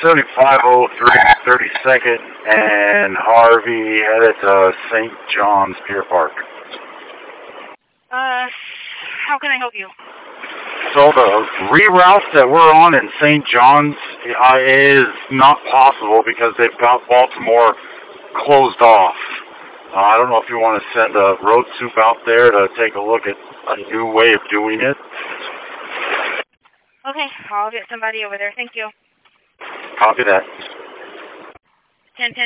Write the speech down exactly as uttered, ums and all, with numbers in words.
seventy-five oh three, thirty-second, and Harvey headed to Saint John's Pier Park. Uh, how can I help you? So the reroute that we're on in Saint John's uh, is not possible because they've got Baltimore closed off. Uh, I don't know if you want to send a road soup out there to take a look at a new way of doing it. Okay, I'll get somebody over there. Thank you. Copy that. ten ten.